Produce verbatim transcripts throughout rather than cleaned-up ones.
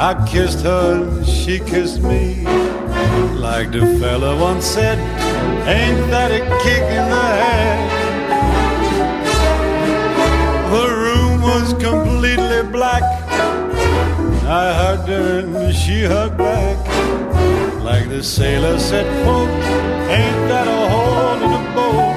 I kissed her and she kissed me. Like the fella once said, ain't that a kick in the head? The room was completely black. I hugged her and she hugged back. Like the sailor said, quote, ain't that a hole in a boat?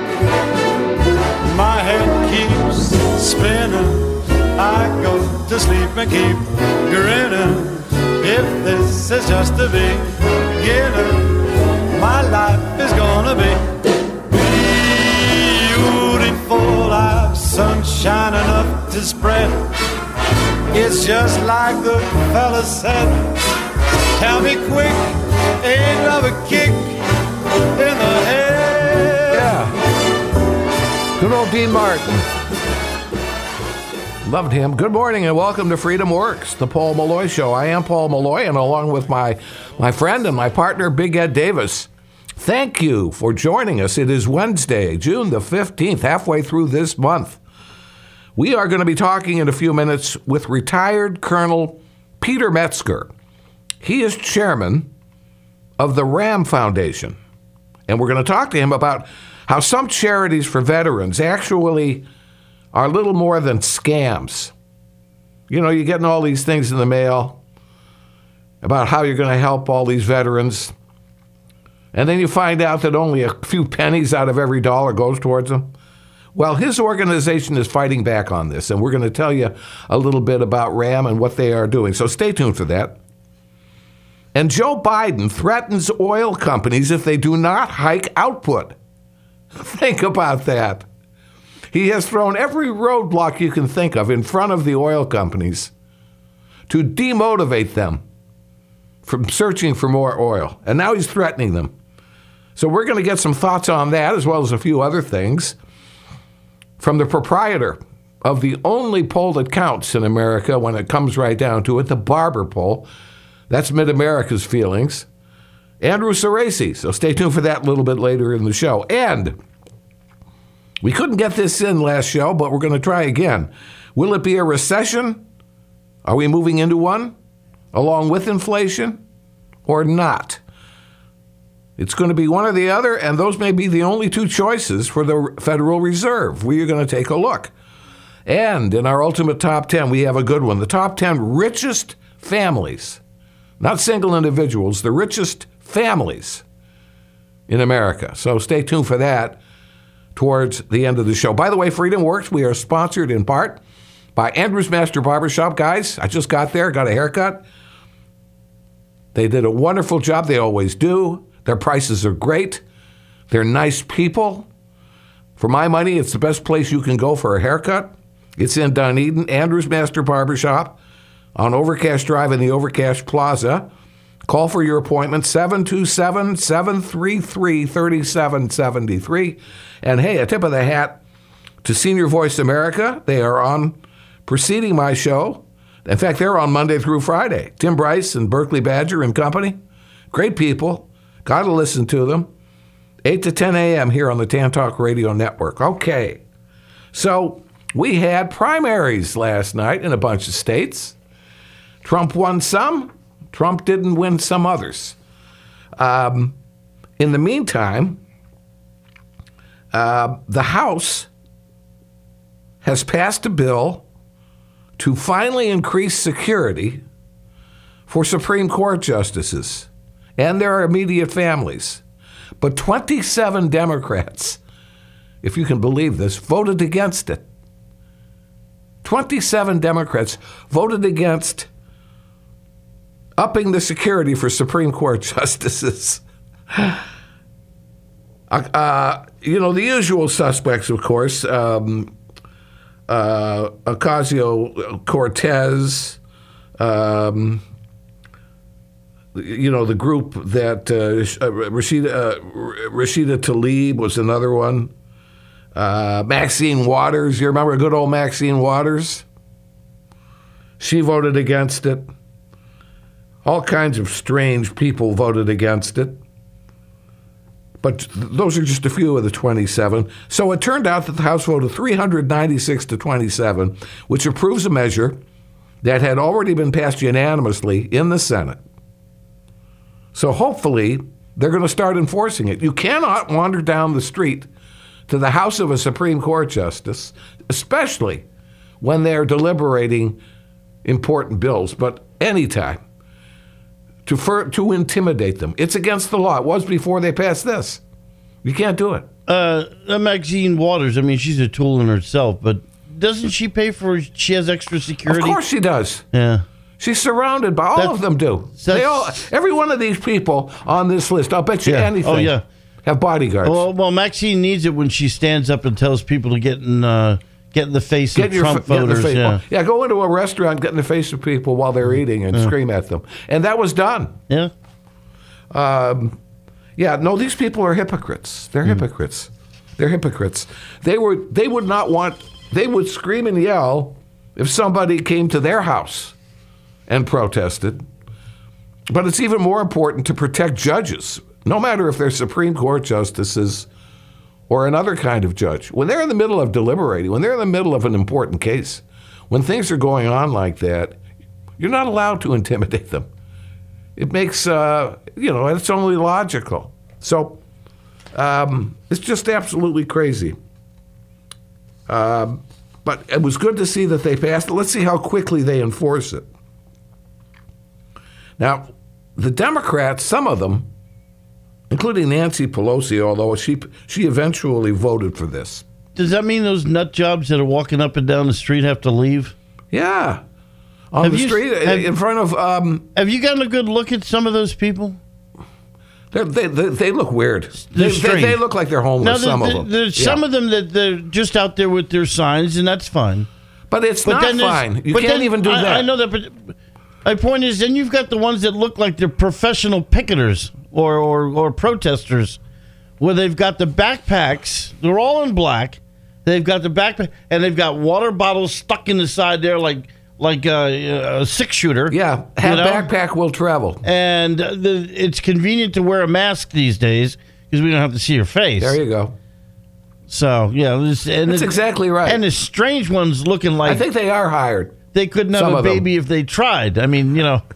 My head keeps spinning. I go to sleep and keep grinning. If this is just the beginning, my life is gonna be beautiful. I've sunshine enough to spread. It's just like the fella said. Tell me quick, ain't another kick in the head. Yeah. Good old Dean Martin. Loved him. Good morning and welcome to Freedom Works, the Paul Malloy Show. I am Paul Malloy, and along with my, my friend and my partner, Big Ed Davis, thank you for joining us. It is Wednesday, June the fifteenth, halfway through this month. We are going to be talking in a few minutes with retired Colonel Peter Metzger. He is chairman of the RAM Foundation, and we're going to talk to him about how some charities for veterans actually are little more than scams. You know, you're getting all these things in the mail about how you're going to help all these veterans, and then you find out that only a few pennies out of every dollar goes towards them. Well, his organization is fighting back on this, and we're going to tell you a little bit about RAM and what they are doing. So stay tuned for that. And Joe Biden threatens oil companies if they do not hike output. Think about that. He has thrown every roadblock you can think of in front of the oil companies to demotivate them from searching for more oil. And now he's threatening them. So we're going to get some thoughts on that, as well as a few other things, from the proprietor of the only poll that counts in America when it comes right down to it, the Barber poll. That's Mid-America's feelings. Andrew Cerasi. So stay tuned for that a little bit later in the show. And we couldn't get this in last show, but we're going to try again. Will it be a recession? Are we moving into one, along with inflation, or not? It's going to be one or the other, and those may be the only two choices for the Federal Reserve. We are going to take a look. And in our ultimate top ten, we have a good one. The top ten richest families, not single individuals, the richest families in America. So stay tuned for that towards the end of the show. By the way, Freedom Works, we are sponsored in part by Andrew's Master Barbershop. Guys, I just got there, got a haircut. They did a wonderful job. They always do. Their prices are great. They're nice people. For my money, it's the best place you can go for a haircut. It's in Dunedin, Andrew's Master Barbershop on Overcash Drive in the Overcash Plaza. Call for your appointment, seven two seven, seven three three, three seven seven three. And hey, a tip of the hat to Senior Voice America. They are on preceding my show. In fact, they're on Monday through Friday. Tim Bryce and Berkeley Badger and company. Great people. Got to listen to them. eight to ten a.m. here on the Tan Talk Radio Network. Okay. So we had primaries last night in a bunch of states. Trump won some. Trump didn't win some others. Um, in the meantime, uh, the House has passed a bill to finally increase security for Supreme Court justices and their immediate families. But twenty-seven Democrats, if you can believe this, voted against it. twenty-seven Democrats voted against upping the security for Supreme Court justices. uh, you know, the usual suspects, of course, um, uh, Ocasio-Cortez, um, you know, the group that uh, Rashida, uh, Rashida Tlaib was another one. Uh, Maxine Waters, you remember good old Maxine Waters? She voted against it. All kinds of strange people voted against it. But those are just a few of the twenty-seven. So it turned out that the House voted three hundred ninety-six to twenty-seven, which approves a measure that had already been passed unanimously in the Senate. So hopefully they're going to start enforcing it. You cannot wander down the street to the house of a Supreme Court justice, especially when they're deliberating important bills, but anytime, to fir- to intimidate them. It's against the law. It was before they passed this. You can't do it. Uh, Maxine Waters, I mean, she's a tool in herself, but doesn't she pay for, she has extra security? Of course she does. Yeah. She's surrounded by, all That's- of them do. They all, every one of these people on this list, I'll bet you Yeah. anything, Oh, yeah. have bodyguards. Well, well, Maxine needs it when she stands up and tells people to get in, uh, get in the face Get of your Trump fa- get in the voters. face. Yeah. yeah, go into a restaurant, get in the face of people while they're eating and scream at them. And that was done. Yeah. Yeah, no, these people are hypocrites. They're hypocrites. They're hypocrites. They were. They would not want. They would scream and yell if somebody came to their house and protested. But it's even more important to protect judges, no matter if they're Supreme Court justices or another kind of judge. When they're in the middle of deliberating, when they're in the middle of an important case, when things are going on like that, you're not allowed to intimidate them. It makes, uh, you know, it's only logical. So um, it's just absolutely crazy. Um, but it was good to see that they passed it. Let's see how quickly they enforce it. Now, the Democrats, some of them, including Nancy Pelosi, although she she eventually voted for this. Does that mean those nut jobs that are walking up and down the street have to leave? Yeah. On Have the you- street, have- in front of, um, Have you gotten a good look at some of those people? they, they, they look weird. They're They, they, strange. they look like they're homeless, there- some there- of them. There's Yeah. some of them that they're just out there with their signs, and that's fine. But it's But not then there's- fine. You but can't then- even do I, that. I know that, but my point is, then you've got the ones that look like they're professional picketers or, or, or protesters, where they've got the backpacks. They're all in black. They've got the backpack, and they've got water bottles stuck in the side there, like like a, a six shooter. Yeah, have you know? backpack will travel. And uh, the, it's convenient to wear a mask these days because we don't have to see your face. There you go. So yeah, this, and That's the- exactly right. And the strange ones looking like I think they are hired. they couldn't have some a of them. baby if they tried. I mean, you know.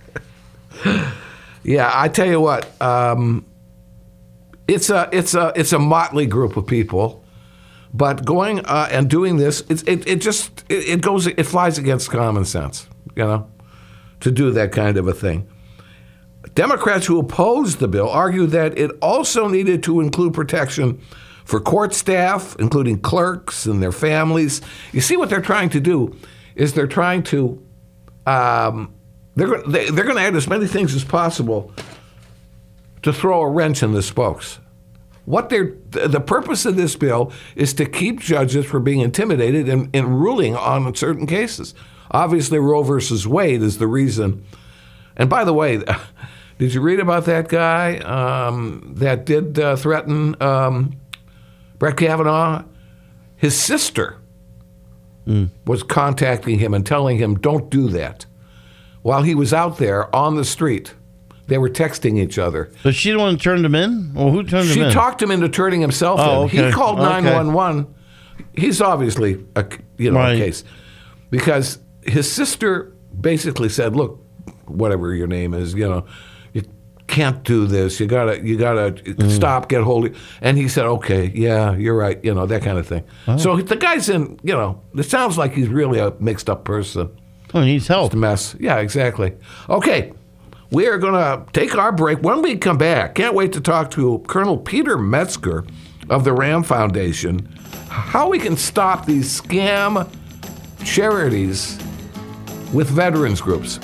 Yeah, I tell you what, um, it's a it's a it's a motley group of people, but going uh, and doing this, it it, it just it, it goes it flies against common sense, you know, to do that kind of a thing. Democrats who opposed the bill argued that it also needed to include protection for court staff, including clerks and their families. You see, what they're trying to do is they're trying to um, they're go- they, they're going to add as many things as possible to throw a wrench in the spokes. What they're the purpose of this bill is to keep judges from being intimidated in, in ruling on certain cases. Obviously, Roe versus Wade is the reason. And by the way, did you read about that guy um, that did uh, threaten um, Brett Kavanaugh? His sister mm. was contacting him and telling him, "Don't do that." While he was out there on the street, they were texting each other. But she the one who turned him in? Well, who turned She him in? talked him into turning himself Oh, in. okay. He called Okay. nine one one. He's obviously a you know Right. a case because his sister basically said, "Look, whatever your name is, you know, you can't do this. You gotta you gotta Mm. stop, get hold of." And he said, "Okay, yeah, you're right. You know that kind of thing." Oh. So the guy's in. You know, it sounds like he's really a mixed up person. Oh, he needs help. A mess. Yeah, exactly. Okay, we are going to take our break. When we come back, can't wait to talk to Colonel Peter Metzger of the Ram Foundation, how we can stop these scam charities with veterans groups.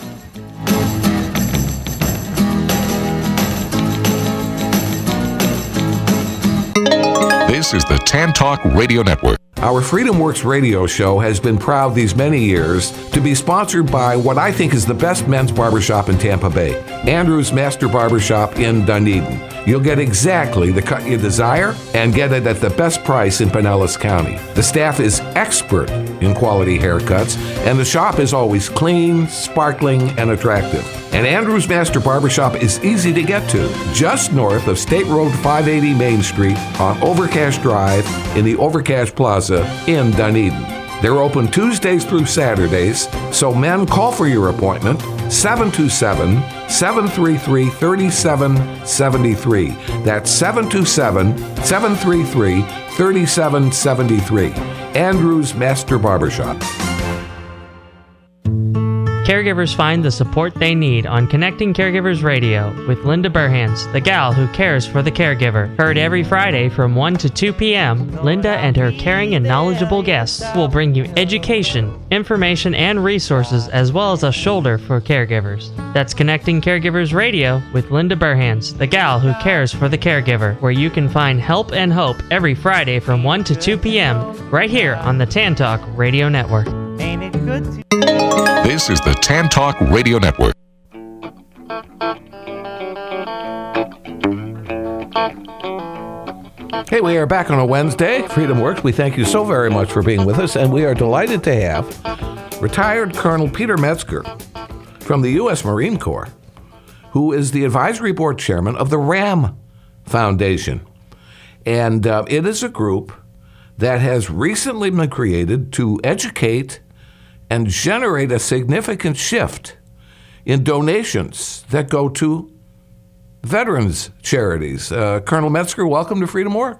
This is the Tan Talk Radio Network. Our Freedom Works radio show has been proud these many years to be sponsored by what I think is the best men's barbershop in Tampa Bay, Andrew's Master Barbershop in Dunedin. You'll get exactly the cut you desire and get it at the best price in Pinellas County. The staff is expert in quality haircuts, and the shop is always clean, sparkling, and attractive. And Andrew's Master Barbershop is easy to get to, just north of State Road five eighty Main Street on Overcash Drive in the Overcash Plaza in Dunedin. They're open Tuesdays through Saturdays, so men, call for your appointment, seven two seven, seven three three, three seven seven three. That's seven two seven, seven three three, three seven seven three. Andrews Master Barbershop. Caregivers find the support they need on Connecting Caregivers Radio with Linda Burhans, the gal who cares for the caregiver. Heard every Friday from one to two p.m., Linda and her caring and knowledgeable guests will bring you education, information, and resources, as well as a shoulder for caregivers. That's Connecting Caregivers Radio with Linda Burhans, the gal who cares for the caregiver, where you can find help and hope every Friday from one to two p.m. right here on the Tan Talk Radio Network. Ain't it good to This is the Tan Talk Radio Network. Hey, we are back on a Wednesday. Freedom Works. We thank you so very much for being with us, and we are delighted to have retired Colonel Peter Metzger from the U S Marine Corps, who is the advisory board chairman of the RAM Foundation. And uh, it is a group that has recently been created to educate and generate a significant shift in donations that go to veterans charities. Uh, Colonel Metzger, welcome to Freedom Works.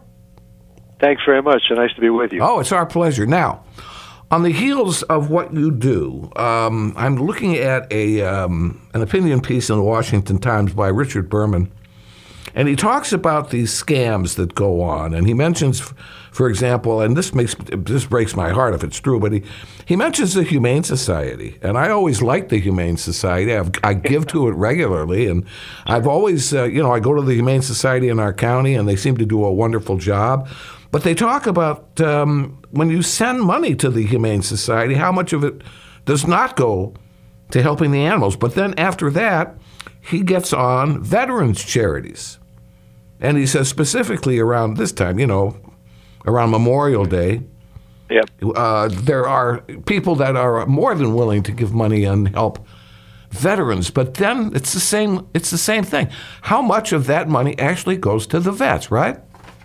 Thanks very much. So nice to be with you. Oh, it's our pleasure. Now, on the heels of what you do, um, I'm looking at a um, an opinion piece in the Washington Times by Richard Berman, and he talks about these scams that go on, and he mentions, for example, and this makes this breaks my heart if it's true, but he, he mentions the Humane Society, and I always liked the Humane Society. I've, I give to it regularly, and I've always, uh, you know, I go to the Humane Society in our county, and they seem to do a wonderful job. But they talk about um, when you send money to the Humane Society, how much of it does not go to helping the animals. But then after that, he gets on veterans charities. And he says specifically around this time, you know, around Memorial Day, Yep. uh, there are people that are more than willing to give money and help veterans. But then it's the same. It's the same thing. How much of that money actually goes to the vets, right?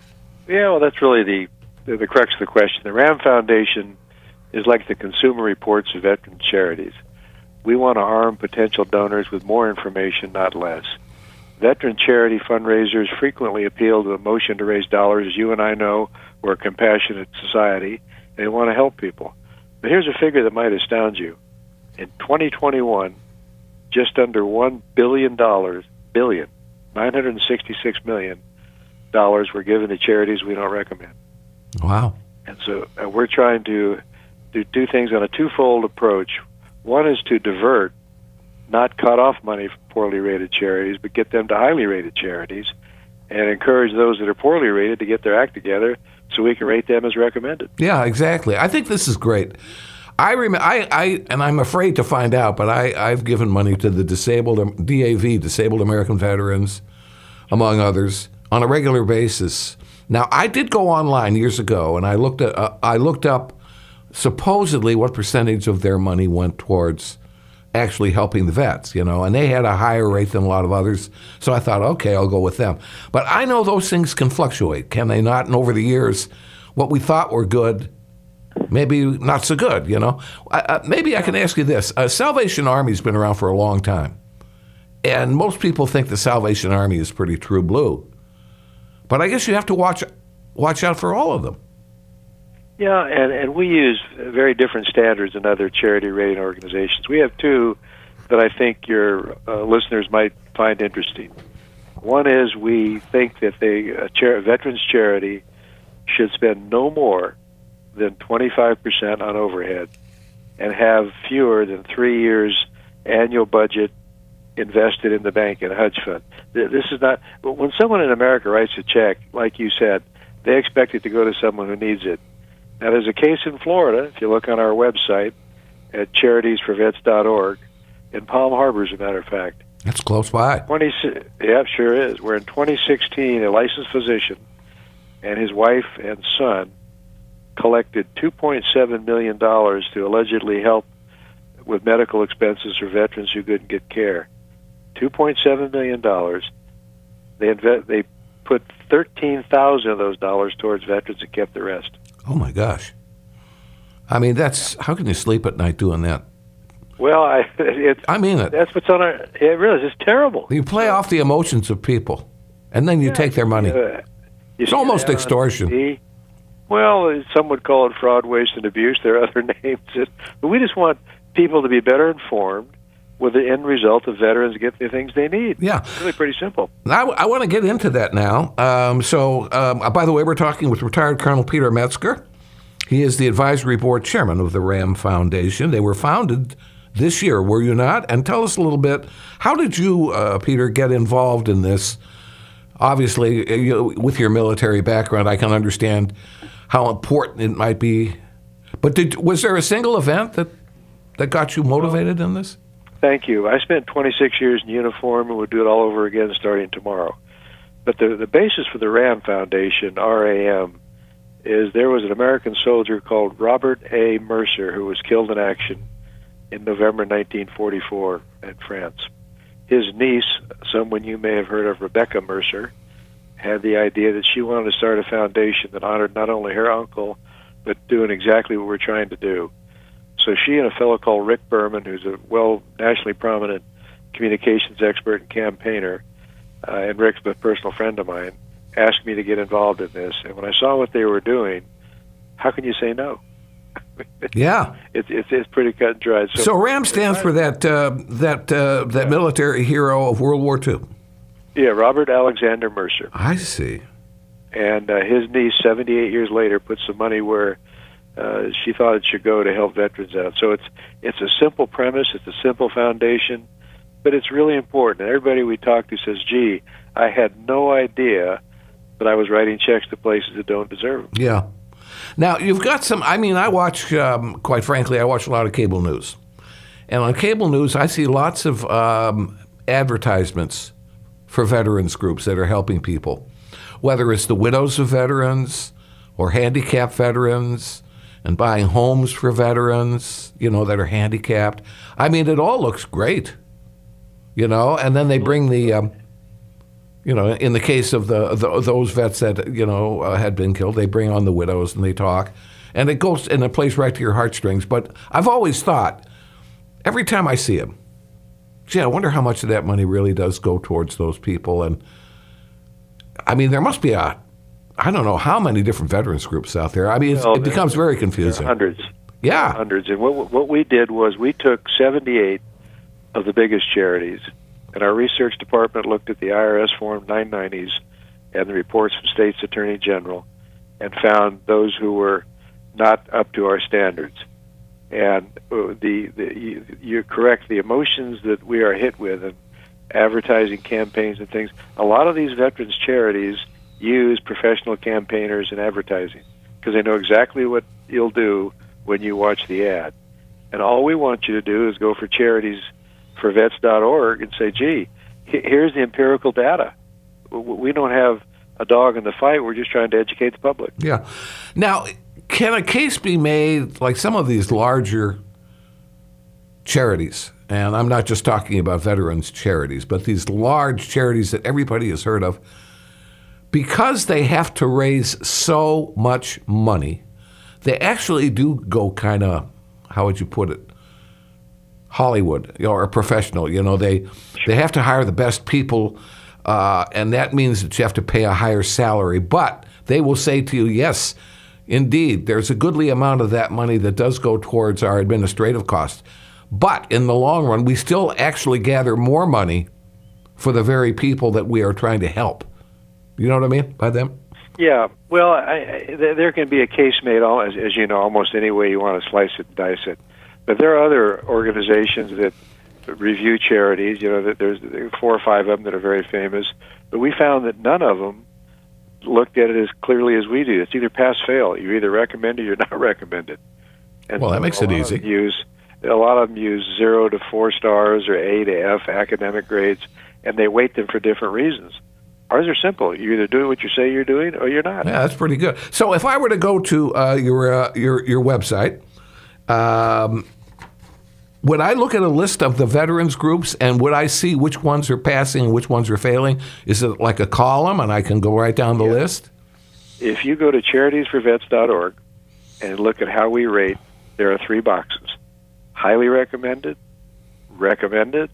Yeah, well, that's really the, the the crux of the question. The RAM Foundation is like the Consumer Reports of veteran charities. We want to arm potential donors with more information, not less. Veteran charity fundraisers frequently appeal to a motion to raise dollars, as you and I know. We're a compassionate society, and they want to help people. But here's a figure that might astound you. In twenty twenty-one, just under one billion dollars, billion, nine hundred sixty-six million dollars were given to charities we don't recommend. Wow. And so uh, we're trying to do two things on a twofold approach. One is to divert, not cut off money from poorly rated charities, but get them to highly rated charities, and encourage those that are poorly rated to get their act together so we can rate them as recommended. Yeah, exactly. I think this is great. I remember, I, I, and I'm afraid to find out, but I, I've given money to the disabled, D A V, Disabled American Veterans, among others, on a regular basis. Now, I did go online years ago, and I looked at, uh, I looked up supposedly what percentage of their money went towards actually helping the vets, you know, and they had a higher rate than a lot of others. So I thought, okay, I'll go with them. But I know those things can fluctuate, can they not? And over the years, what we thought were good, maybe not so good, you know. Uh, maybe I can ask you this. Uh, Salvation Army's been around for a long time. And most people think the Salvation Army is pretty true blue. But I guess you have to watch watch out for all of them. Yeah, and, and we use very different standards than other charity rating organizations. We have two that I think your uh, listeners might find interesting. One is we think that they, a char- veterans charity should spend no more than twenty-five percent on overhead and have fewer than three years annual budget invested in the bank in a hedge fund. This is not, when someone in America writes a check, like you said, they expect it to go to someone who needs it. Now, there's a case in Florida, if you look on our website at charities for vets dot org, in Palm Harbor, as a matter of fact. That's close by. twenty, yeah, sure is. Where in twenty sixteen, a licensed physician and his wife and son collected two point seven million dollars to allegedly help with medical expenses for veterans who couldn't get care. two point seven million dollars. They inve- they put thirteen thousand of those dollars towards veterans and kept the rest. Oh, my gosh. I mean, that's how can you sleep at night doing that? Well, I it's I mean it. That's what's on our. It really is. It's terrible. You play off the emotions of people, and then you Yeah, take their money. Uh, you It's see almost that on extortion. T V. Well, some would call it fraud, waste, and abuse. There are other names. But we just want people to be better informed with the end result of veterans get the things they need. Yeah. It's really pretty simple. I, I want to get into that now. Um, so, um, by the way, we're talking with retired Colonel Peter Metzger. He is the advisory board chairman of the RAM Foundation. They were founded this year, were you not? And tell us a little bit, how did you, uh, Peter, get involved in this? Obviously, you, with your military background, I can understand how important it might be. But did, was there a single event that, that got you motivated in this? Thank you. I spent twenty-six years in uniform and would do it all over again starting tomorrow. But the, the basis for the RAM Foundation, R A M, is there was an American soldier called Robert A. Mercer who was killed in action in November nineteen forty-four in France. His niece, someone you may have heard of, Rebecca Mercer, had the idea that she wanted to start a foundation that honored not only her uncle, but doing exactly what we're trying to do. So she and a fellow called Rick Berman, who's a well nationally prominent communications expert and campaigner, uh, and Rick's a personal friend of mine, asked me to get involved in this. And when I saw what they were doing, how can you say no? Yeah. It's it's it's pretty cut and dried. So RAM stands for that uh, that uh, that Yeah. military hero of World War Two. Yeah, Robert Alexander Mercer. I see. And uh, his niece, seventy-eight years later, put some money where uh, she thought it should go to help veterans out. So it's it's a simple premise, it's a simple foundation, but it's really important. And everybody we talk to says, gee, I had no idea that I was writing checks to places that don't deserve them. Yeah. Now, you've got some, I mean, I watch, um, quite frankly, I watch a lot of cable news. And on cable news, I see lots of um, advertisements for veterans groups that are helping people, whether it's the widows of veterans or handicapped veterans and buying homes for veterans, you know, that are handicapped. I mean, it all looks great, you know, and then they bring the, um, you know, in the case of the, the those vets that, you know, uh, had been killed, they bring on the widows and they talk, and it goes and it plays right to your heartstrings. But I've always thought, every time I see them, gee, I wonder how much of that money really does go towards those people. And I mean, there must be a, I don't know how many different veterans groups out there. I mean, it's, Well, it becomes very There confusing. are hundreds. Yeah. Hundreds. And what what we did was we took seventy-eight of the biggest charities, and our research department looked at the I R S Form nine nineties and the reports from State's Attorney General and found those who were not up to our standards. And uh, the, the you, you're correct, the emotions that we are hit with and advertising campaigns and things, a lot of these veterans charities use professional campaigners in advertising because they know exactly what you'll do when you watch the ad. And all we want you to do is go for charities for vets dot org and say, gee, here's the empirical data. We don't have a dog in the fight. We're just trying to educate the public. Yeah. Now, can a case be made, like some of these larger charities, and I'm not just talking about veterans charities, but these large charities that everybody has heard of, because they have to raise so much money, they actually do go kind of, how would you put it, Hollywood, you know, or professional. You know, they they have to hire the best people, uh, and that means that you have to pay a higher salary. But they will say to you, yes, indeed, there's a goodly amount of that money that does go towards our administrative costs. But in the long run, we still actually gather more money for the very people that we are trying to help. You know what I mean by them? Yeah, well, I, I, there can be a case made, all as, as you know, almost any way you want to slice it and dice it. But there are other organizations that review charities. You know, that there's four or five of them that are very famous. But we found that none of them looked at it as clearly as we do. It's either pass-fail. You're either recommended or you're not recommended. And Well, that so makes a it lot easy. of them Use, a lot of them use zero to four stars or A to F academic grades, and they weight them for different reasons. Ours are simple. You're either doing what you say you're doing or you're not. Yeah, that's pretty good. So if I were to go to uh, your uh, your your website, um, would I look at a list of the veterans groups and would I see which ones are passing and which ones are failing? Is it like a column and I can go right down the Yeah. list? If you go to charities for vets dot org and look at how we rate there are three boxes: highly recommended, recommended,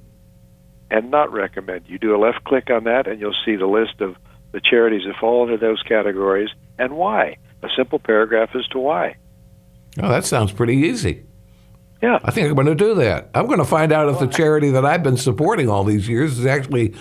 and not recommended. You do a left click on that, and you'll see the list of the charities that fall into those categories and why. A simple paragraph as to why. Oh, that sounds pretty easy. Yeah. I think I'm going to do that. I'm going to find out if the charity that I've been supporting all these years is actually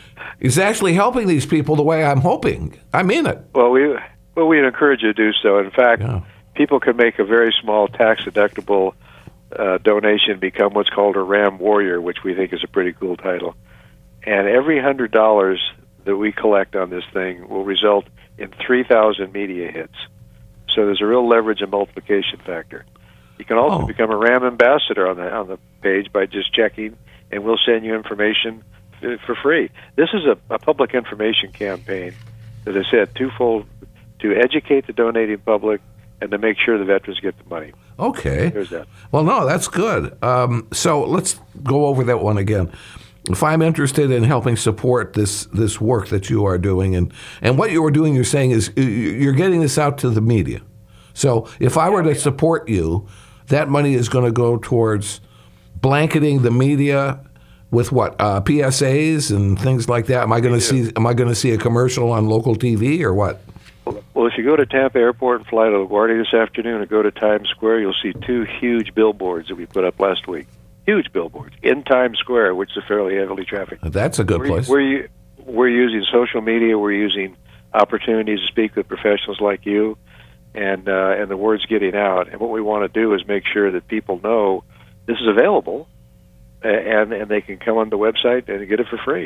is actually helping these people the way I'm hoping. I mean it. Well, we well we'd encourage you to do so. In fact, Yeah. people can make a very small tax-deductible uh, donation, become what's called a Ram Warrior, which we think is a pretty cool title. And every one hundred dollars that we collect on this thing will result in three thousand media hits. So there's a real leverage and multiplication factor. You can also Oh. become a Ram ambassador on the on the page by just checking, and we'll send you information f- for free. This is a, a public information campaign, as I said, twofold: to educate the donating public and to make sure the veterans get the money. Okay. There's that. Well, no, that's good. Um, so let's go over that one again. If I'm interested in helping support this this work that you are doing, and, and what you are doing, you're saying is you- you're getting this out to the media. So if I were to support you, that money is going to go towards blanketing the media with what uh, P S As and things like that. Am I going to see Am I going to see a commercial on local T V or what? Well, if you go to Tampa Airport and fly to LaGuardia this afternoon and go to Times Square, you'll see two huge billboards that we put up last week. Huge billboards in Times Square, which is fairly heavily trafficked. That's a good We're, place. we're, we're using social media. We're using opportunities to speak with professionals like you, and uh, and the word's getting out. And what we want to do is make sure that people know this is available, a- and and they can come on the website and get it for free.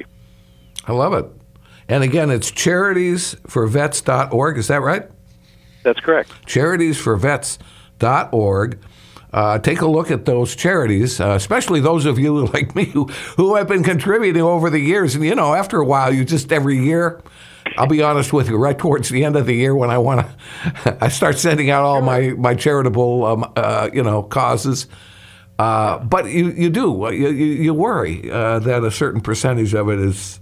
I love it. And again, it's charities for vets dot org. Is that right? That's correct. charities for vets dot org. Uh, take a look at those charities, uh, especially those of you like me who, who have been contributing over the years. And, you know, after a while, you just every year, I'll be honest with you, right towards the end of the year when I want to, I start sending out all my, my charitable, um, uh, you know, causes. Uh, but you, you do, you, you, you worry uh, that a certain percentage of it is,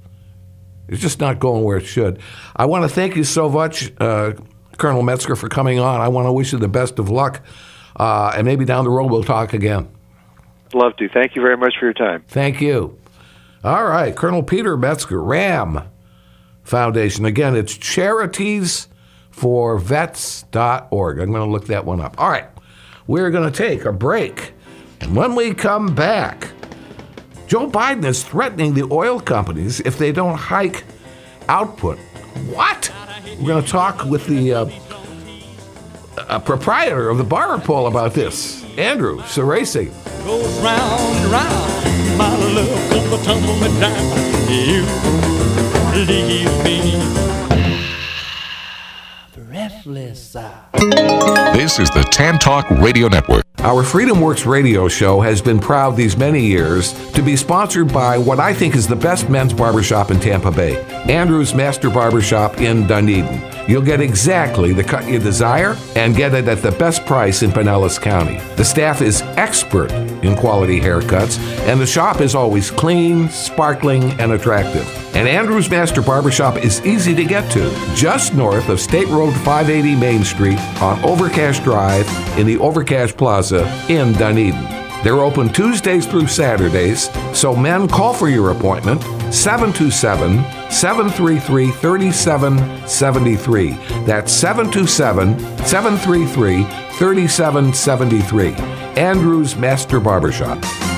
is just not going where it should. I want to thank you so much, uh, Colonel Metzger, for coming on. I want to wish you the best of luck. Uh, and maybe down the road we'll talk again. Love to. Thank you very much for your time. Thank you. All right, Colonel Peter Metzger, RAM Foundation. Again, it's charities for vets dot org. I'm going to look that one up. All right, we're going to take a break. And when we come back, Joe Biden is threatening the oil companies if they don't hike output. What? We're going to talk with the uh, a proprietor of the Barber Pole about this, Andrew Ceresi. Goes round and round, my love come to tumble me down. You leave me breathless. This is the Tan Talk Radio Network. Our Freedom Works radio show has been proud these many years to be sponsored by what I think is the best men's barbershop in Tampa Bay, Andrew's Master Barbershop in Dunedin. You'll get exactly the cut you desire and get it at the best price in Pinellas County. The staff is expert in quality haircuts, and the shop is always clean, sparkling, and attractive. And Andrew's Master Barbershop is easy to get to, just north of State Road five eighty Main Street on Overcash Drive in the Overcash Plaza in Dunedin. They're open Tuesdays through Saturdays, so men, call for your appointment, seven two seven, seven three three, three seven seven three. That's seven two seven, seven three three, three seven seven three. Andrew's Master Barbershop.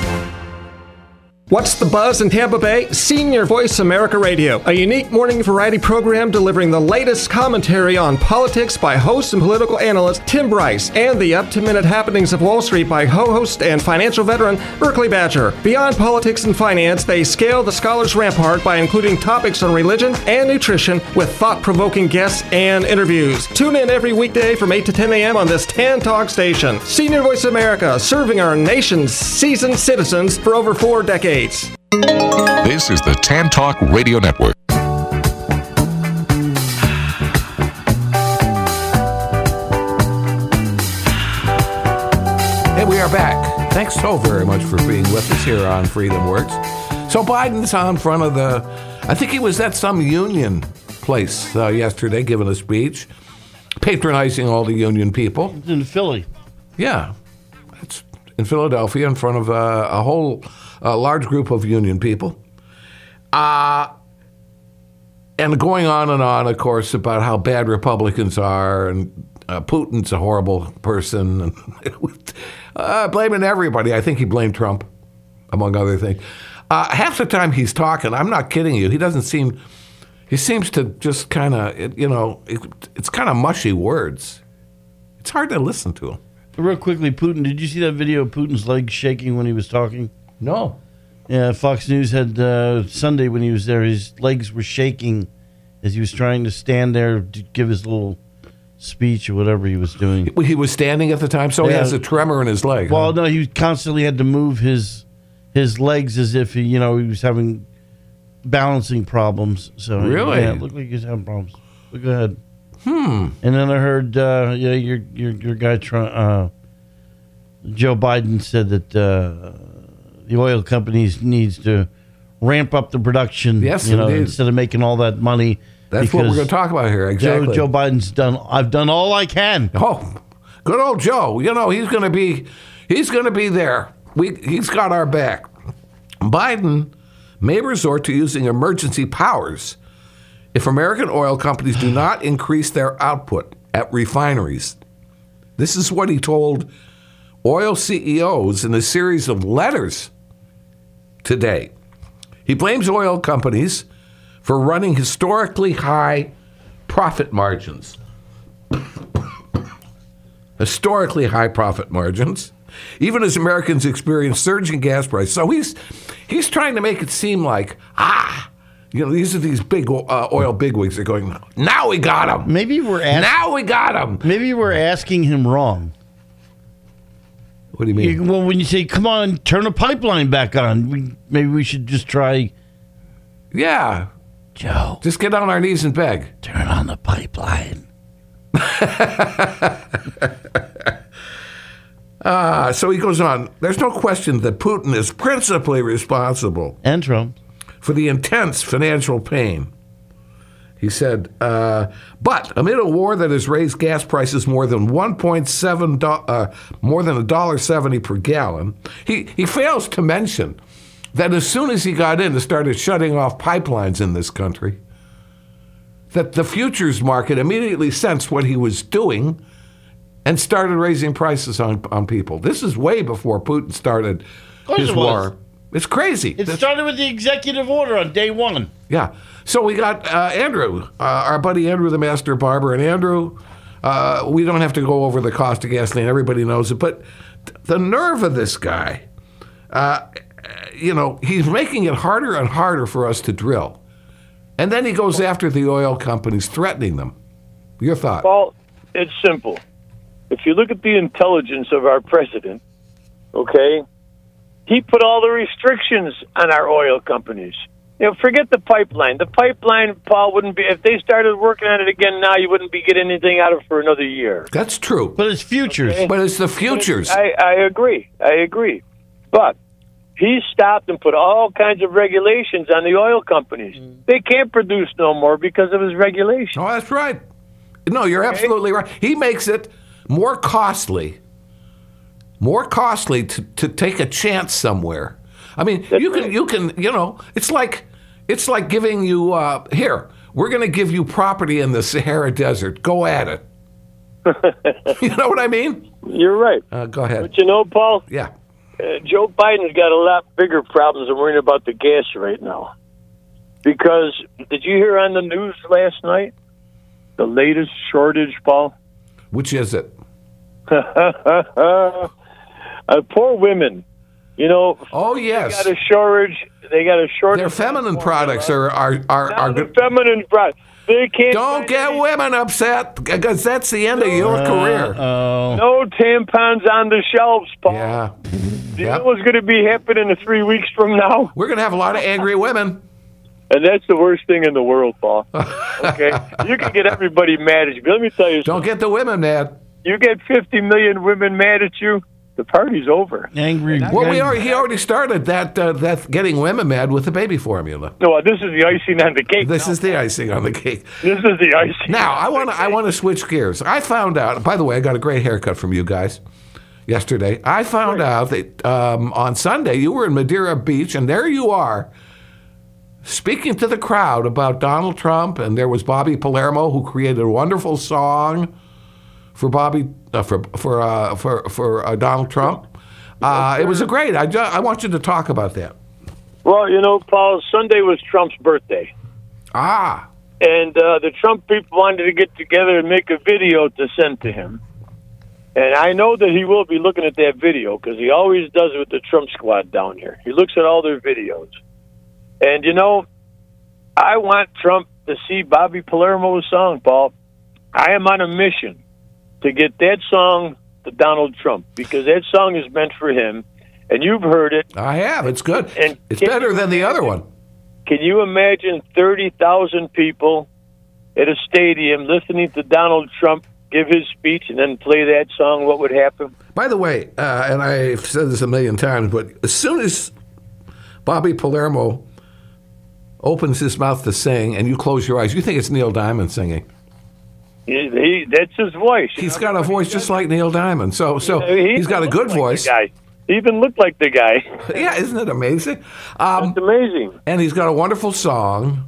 What's the buzz in Tampa Bay? Senior Voice America Radio, a unique morning variety program delivering the latest commentary on politics by host and political analyst Tim Bryce, and the up-to-minute happenings of Wall Street by co-host and financial veteran Berkeley Badger. Beyond politics and finance, they scale the scholar's rampart by including topics on religion and nutrition with thought-provoking guests and interviews. Tune in every weekday from eight to ten a.m. on this Tan Talk station. Senior Voice America, serving our nation's seasoned citizens for over four decades. This is the Tan Talk Radio Network. And we are back. Thanks so very much for being with us here on Freedom Works. So Biden's on front of the, I think he was at some union place uh, yesterday giving a speech, patronizing all the union people. In Philly. Yeah. It's in Philadelphia in front of uh, a whole uh, large group of union people. Uh, and going on and on, of course, about how bad Republicans are and uh, Putin's a horrible person. And uh, blaming everybody. I think he blamed Trump, among other things. Uh, half the time he's talking, I'm not kidding you, he doesn't seem, he seems to just kind of, you know, it, it's kind of mushy words. It's hard to listen to him. Real quickly, Putin, did you see that video of Putin's legs shaking when he was talking? No. Yeah, Fox News had uh, Sunday when he was there, his legs were shaking as he was trying to stand there to give his little speech or whatever he was doing. He was standing at the time, so Yeah. he has a tremor in his leg. Well, huh? no, he constantly had to move his his legs as if he, you know, he was having balancing problems. So Really? yeah, it looked like he was having problems. But go ahead. Hmm. And then I heard, uh, yeah, your your your guy, Trump, uh, Joe Biden, said that uh, the oil companies needs to ramp up the production. Yes, you know, indeed. instead of making all that money. That's what we're because going to talk about here, exactly. Joe, Joe Biden's done. I've done all I can. Oh, good old Joe. You know, he's going to be he's going to be there. We he's got our back. Biden may resort to using emergency powers if American oil companies do not increase their output at refineries. This is what he told oil C E Os in a series of letters today. He blames oil companies for running historically high profit margins. Historically high profit margins, even as Americans experience surging gas prices. So he's he's trying to make it seem like, ah, you know, these are these big uh, oil bigwigs. They're going, now we got him. Maybe we're asking. Now we got him. Maybe we're asking him wrong. What do you mean? You, well, when you say, "Come on, turn the pipeline back on," we, maybe we should just try. Yeah, Joe, just get on our knees and beg. turn on the pipeline. Uh, so he goes on. There's no question that Putin is principally responsible And Trump. for the intense financial pain. He said, uh, but amid a war that has raised gas prices more than one point seven, do- uh, more than one dollar seventy per gallon, he, he fails to mention that as soon as he got in and started shutting off pipelines in this country, that the futures market immediately sensed what he was doing and started raising prices on, on people. This is way before Putin started course his it was. war. It's crazy. It That's- started with the executive order on day one. yeah. So we got uh, Andrew, uh, our buddy Andrew, the master barber. And Andrew, uh, we don't have to go over the cost of gasoline. Everybody knows it. But th- the nerve of this guy, uh, you know, he's making it harder and harder for us to drill. And then he goes after the oil companies, threatening them. Your thought? Well, it's simple. If you look at the intelligence of our president, okay, he put all the restrictions on our oil companies. You know, forget the pipeline. The pipeline, Paul, wouldn't be, if they started working on it again now, you wouldn't be getting anything out of it for another year. That's true. But it's futures. Okay. But it's the futures. I, I agree. I agree. But he stopped and put all kinds of regulations on the oil companies. They can't produce no more because of his regulations. Oh, that's right. No, you're absolutely right. He makes it more costly, more costly to, to take a chance somewhere. I mean, you can, you can, you know, it's like, it's like giving you, uh, here, we're going to give you property in the Sahara Desert. Go at it. You know what I mean? You're right. Uh, go ahead. But you know, Paul, Yeah. uh, Joe Biden's got a lot bigger problems than worrying about the gas right now. Because, did you hear on the news last night? The latest shortage, Paul? Which is it? uh, poor women. You know, Oh, they yes. got a shortage. They got a shortage. Their feminine products are, are, are, Now are the good. feminine products. They can't. Don't find get any- women upset because that's the end of your Uh, career. Oh. No tampons on the shelves, Paul. Yeah. Do you Yep. know what's going to be happening in three weeks from now? We're going to have a lot of angry women. And that's the worst thing in the world, Paul. Okay? You can get everybody mad at you. But let me tell you Don't something. get the women mad. You get fifty million women mad at you, the party's over. Angry. Well, we already, he already started that uh, that getting women mad with the baby formula. No, this is the icing on the cake. This now. is the icing on the cake. This is the icing. Now, I on want the to I cake. want to switch gears. I found out. By the way, I got a great haircut from you guys. yesterday. I found Right. out that um, on Sunday you were in Madeira Beach, and there you are speaking to the crowd about Donald Trump, and there was Bobby Palermo, who created a wonderful song for Bobby uh, for for uh, for for uh, Donald Trump. Uh, it was a great. I ju- I want you to talk about that. Well, you know, Paul, Sunday was Trump's birthday. Ah, And uh, the Trump people wanted to get together and make a video to send to him. And I know that he will be looking at that video because he always does it with the Trump squad down here. He looks at all their videos. And, you know, I want Trump to see Bobby Palermo's song, Paul. I am on a mission to get that song to Donald Trump because that song is meant for him. And you've heard it. I have. It's good. And It's can better you than the other imagine- one. Can you imagine thirty thousand people at a stadium listening to Donald Trump give his speech and then play that song? What would happen? By the way, uh, and I've said this a million times, but as soon as Bobby Palermo opens his mouth to sing and you close your eyes, you think it's Neil Diamond singing. He, he, that's his voice. you He's know? got a voice just like Neil Diamond. So, so He he's got a even good looked like voice. the guy. He even looked like the guy. Yeah, isn't it amazing? Um, It's amazing. and he's got a wonderful song.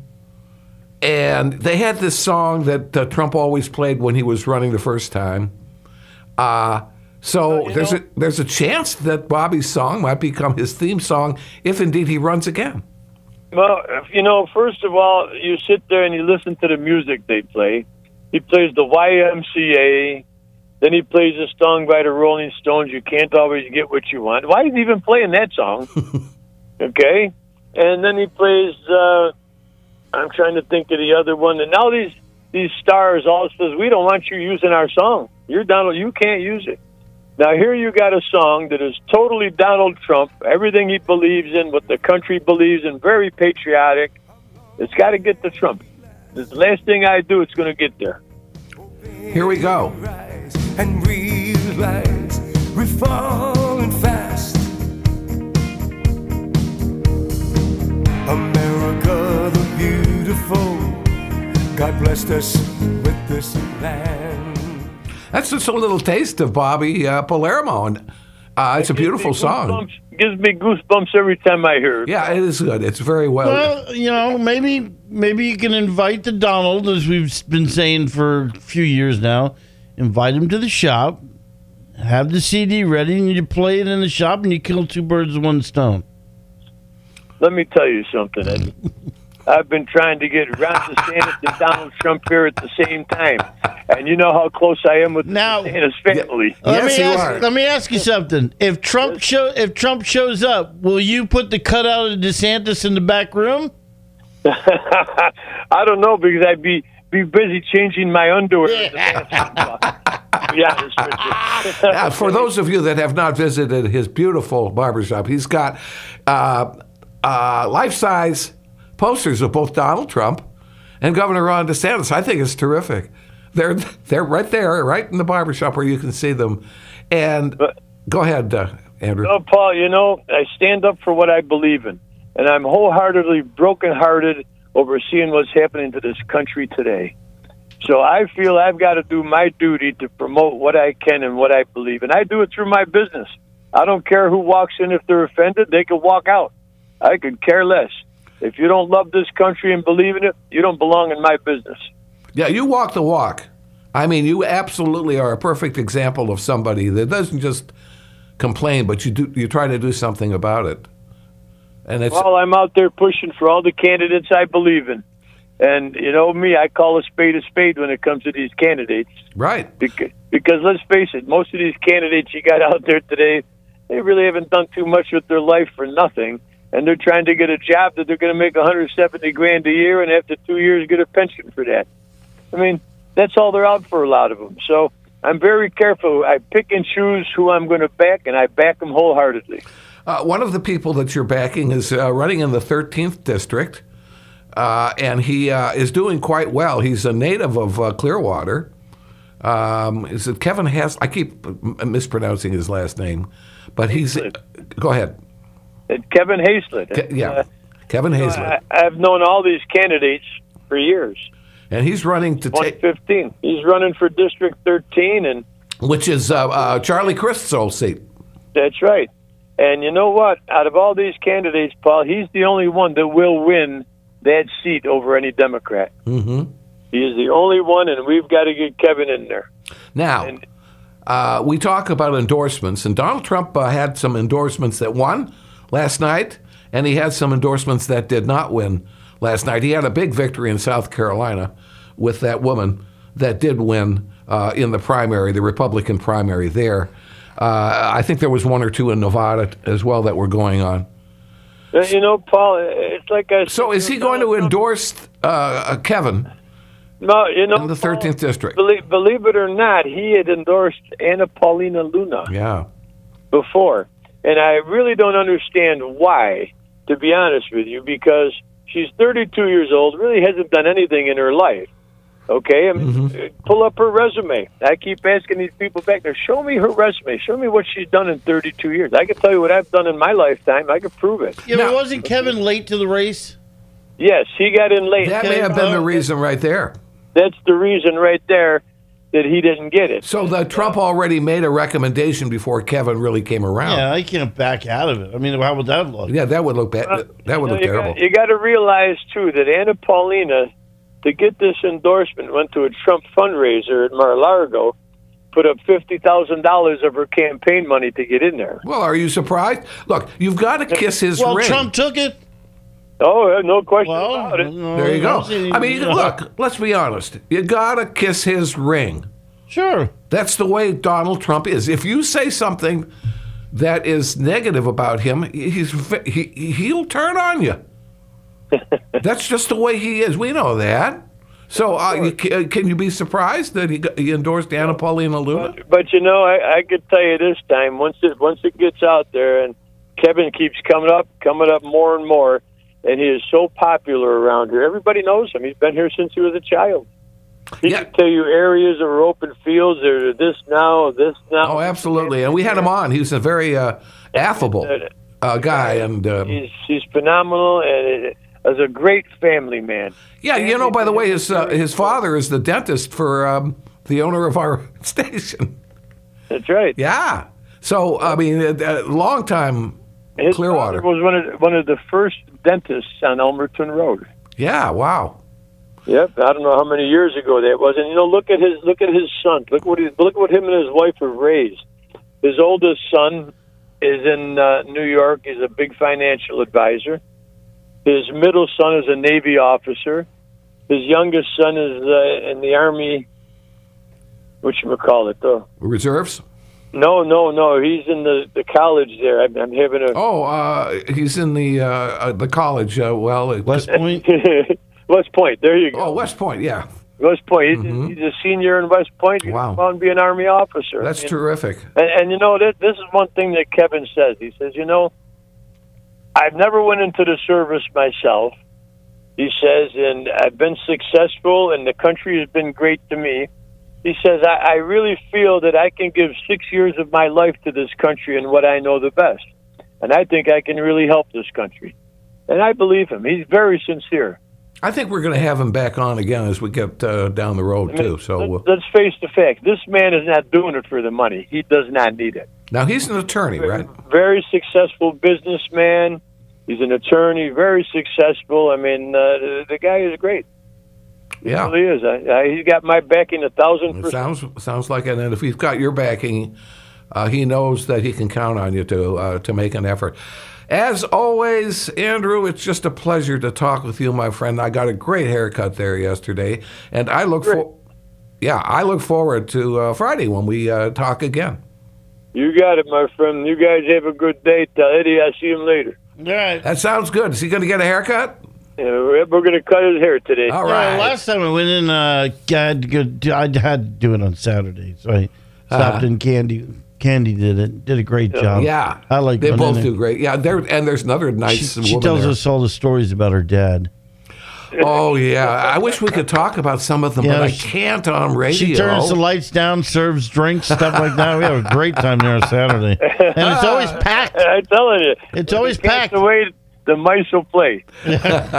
And they had this song that uh, Trump always played when he was running the first time. Uh, so you there's know- a there's a chance that Bobby's song might become his theme song if indeed he runs again. Well, if- you know, first of all, you sit there and you listen to the music they play. He plays the Y M C A. Then he plays a song by the Rolling Stones, You Can't Always Get What You Want. Why is he even playing that song? Okay? And then he plays, uh, I'm trying to think of the other one. And now these these stars all says, we don't want you using our song. You're Donald, you can't use it. Now here you got a song that is totally Donald Trump, everything he believes in, what the country believes in, very patriotic. It's got to get to Trump. The last thing I do, it's going to get there. Here we go. And realize we're falling fast. America the beautiful, God blessed us with this land. That's just a little taste of Bobby uh, Palermo, and uh, it's a beautiful Gives me song. goosebumps- Gives me goosebumps every time I hear it. Yeah, it is good. It's very well. Well, you know, maybe maybe you can invite the Donald, as we've been saying for a few years now. Invite him to the shop, have the C D ready, and you play it in the shop, and you kill two birds with one stone. Let me tell you something, Eddie. I've been trying to get Ron DeSantis and Donald Trump here at the same time. And you know how close I am with Now- the DeSantis family. Let Yes, me you ask, are. Let me ask you something. If Trump show if Trump shows up, will you put the cutout of DeSantis in the back room? I don't know because I'd be, be busy changing my underwear. Yeah, that's right. Uh, for those of you that have not visited his beautiful barbershop, he's got uh, uh, life-size posters of both Donald Trump and Governor Ron DeSantis. I think it's terrific. They're they're right there, right in the barbershop where you can see them. And But- go ahead, uh, Andrew. No, Paul, you know, I stand up for what I believe in. And I'm wholeheartedly brokenhearted over seeing what's happening to this country today. So I feel I've got to do my duty to promote what I can and what I believe. And I do it through my business. I don't care who walks in. If they're offended, they can walk out. I could care less. If you don't love this country and believe in it, you don't belong in my business. Yeah, you walk the walk. I mean, you absolutely are a perfect example of somebody that doesn't just complain, but you do you try to do something about it. And it's Well, I'm out there pushing for all the candidates I believe in. And, you know me, I call a spade a spade when it comes to these candidates. right. Because, because let's face it, most of these candidates you got out there today, they really haven't done too much with their life for nothing. And they're trying to get a job that they're going to make one hundred seventy grand a year, and after two years get a pension for that. I mean, that's all they're out for, a lot of them. So I'm very careful. I pick and choose who I'm going to back, and I back them wholeheartedly. Uh, one of the people that you're backing is uh, running in the thirteenth district, uh, and he uh, is doing quite well. He's a native of uh, Clearwater. Um, is it Kevin Has? I keep mispronouncing his last name, but he's. Go ahead. And Kevin Hazlett. Ke- yeah, Uh, Kevin I, Hazlett, I've known all these candidates for years. and he's running to take. twenty fifteen. He's running for District thirteen, and which is uh, uh, Charlie Crist's old seat. That's right. And you know what? Out of all these candidates, Paul, he's the only one that will win that seat over any Democrat. Mm-hmm. He is the only one, and we've got to get Kevin in there. Now, And- uh, we talk about endorsements, and Donald Trump uh, had some endorsements that won last night, and he had some endorsements that did not win last night. He had a big victory in South Carolina with that woman that did win uh, in the primary, the Republican primary there. Uh, I think there was one or two in Nevada as well that were going on. Uh, You know, Paul, it's like I. So is he going to endorse uh, Kevin No, you know, in the thirteenth district? Believe, believe it or not, he had endorsed Anna Paulina Luna Yeah. before, and I really don't understand why. To be honest with you, because she's thirty-two years old, really hasn't done anything in her life. Okay, I mean, Mm-hmm. pull up her resume. I keep asking these people back there, show me her resume. Show me what she's done in thirty-two years. I can tell you what I've done in my lifetime. I can prove it. Yeah, Now- but wasn't Kevin late to the race? Yes, he got in late. That may have been the reason right there. That's the reason right there that he didn't get it. So the Trump already made a recommendation before Kevin really came around. Yeah, I can't back out of it. I mean, how would that look? Yeah, that would look bad. That would You look know, you terrible. Got, you got to realize, too, that Anna Paulina, to get this endorsement, went to a Trump fundraiser at Mar-a-Lago, put up fifty thousand dollars of her campaign money to get in there. Well, are you surprised? Look, you've got to kiss his Well, ring. Trump took it. Oh, no question Well, about it. no, There you go. don't see- I mean, look, let's be honest. You got to kiss his ring. Sure. That's the way Donald Trump is. If you say something that is negative about him, he's he he'll turn on you. That's just the way he is. We know that. So, uh, you, ca- can you be surprised that he, he endorsed Anna Paulina Luna? But, but you know, I, I could tell you this time, once it once it gets out there, and Kevin keeps coming up, coming up more and more, and he is so popular around here. Everybody knows him. He's been here since he was a child. He Yeah. can tell you areas of open fields. There's this now, this now. Oh, absolutely. And we had him on. He was a very uh, affable uh, guy, and uh, He's he's phenomenal, and it, as a great family man. yeah, you know. By the way, his uh, his father is the dentist for um, the owner of our station. That's right. Yeah. So I mean, a, a long time His Clearwater. father was one of one of the first dentists on Elmerton Road. Yeah. Wow. Yep, I don't know how many years ago that was, and you know, look at his look at his son. Look what he, look what him and his wife have raised. His oldest son is in uh, New York. He's a big financial advisor. His middle son is a Navy officer. His youngest son is uh, in the Army. What you call it though? Reserves. No, no, no. He's in the, the college there. I'm, I'm having a Oh, uh, he's in the uh, uh, the college. Uh, well, it- West Point. West Point. There you go. oh, West Point. Yeah, West Point. He's, he's a senior in West Point. He's Wow. going to be an Army officer. that's And- terrific. And, and you know, this, this is one thing that Kevin says. He says, you know, I've never went into the service myself. He says, and I've been successful, and the country has been great to me. He says, I, I really feel that I can give six years of my life to this country and what I know the best. And I think I can really help this country. And I believe him. He's very sincere. I think we're going to have him back on again as we get uh, down the road too. So uh, Let's face the fact. This man is not doing it for the money. He does not need it. now he's an attorney, right? Very successful businessman. He's an attorney, very successful. I mean, uh, the, the guy is great. He Yeah. really is. I, I, he's got my backing a thousand It percent. sounds sounds like it. And if he's got your backing, uh, he knows that he can count on you to uh, to make an effort. As always, Andrew, it's just a pleasure to talk with you, my friend. I got a great haircut there yesterday, and I look for yeah, I look forward to uh, Friday when we uh, talk again. You got it, my friend. You guys have a good day. Tell Eddie I'll see him later. All right. That sounds good. Is he going to get a haircut? Yeah, we're we're going to cut his hair today. All Yeah, right. last time I went in, uh, I had to, go, I had to do it on Saturday, so I stopped Uh-huh. in. Candy Candy did it. Did a great job. Yeah, I like they going both in do there. great. Yeah, there and there's another nice She, she woman tells there. us all the stories about her dad. Oh yeah, I wish we could talk about some of them, Yeah, but I she- can't on radio. She turns the lights down, serves drinks, stuff like that. We have a great time there on Saturday, and it's always packed. I'm telling you. It's always That's packed. the way the mice will play.